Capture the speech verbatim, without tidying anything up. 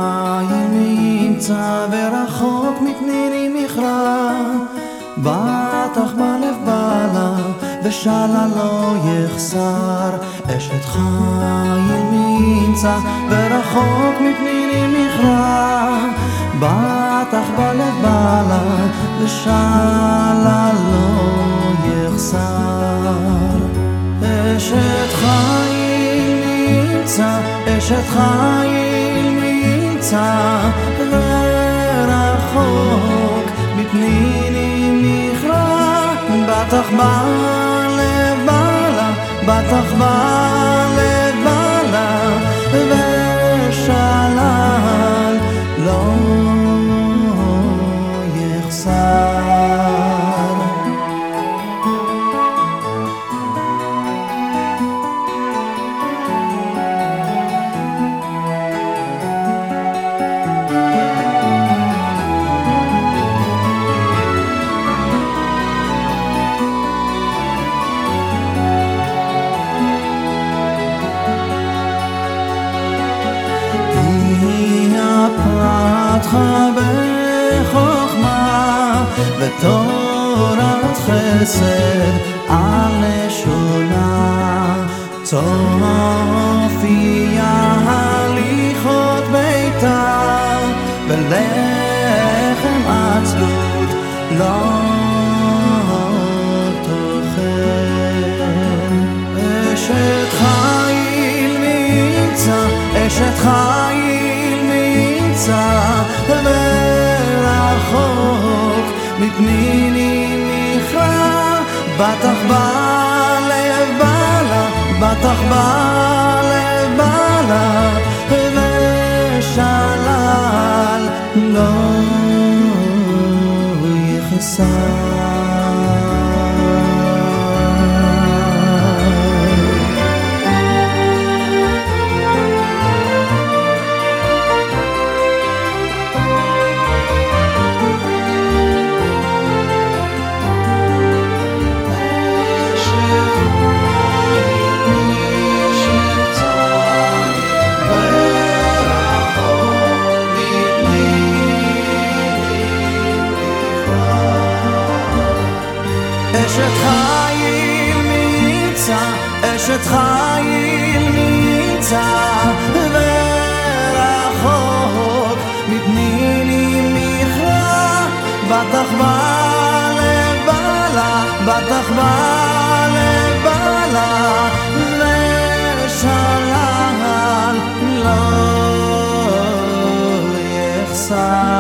נמצא ורחוק מפניני מכרע, בטח בלב בעלה ושאלה לא יחסר. אשת חיל נמצא ורחוק מפניני מכרע, בטח בלב בעלה ושאלה לא יחסר. אשת חיל נמצא, אשת חיל נמצא ורחוק מפניני מכרע, בטח בלב בעלה, בטח בלב בעלה ושלל לא יחסר. פתחה בחוכמה ותורת חסד על לשונה, צופיה הליכות ביתה ולחם עצלות לא תאכל. אשת חיל נמצא, אשת חיל נמצא ורחוק מפניני מכרע, בטח בלב בעלה, בטח בלב בעלה ושלל לא יחסר. אשת חיל נמצא, אשת חיל נמצא ורחוק מפניני מכרע, בטח בלב בעלה, בטח בלב בעלה ושלל לא יחסר.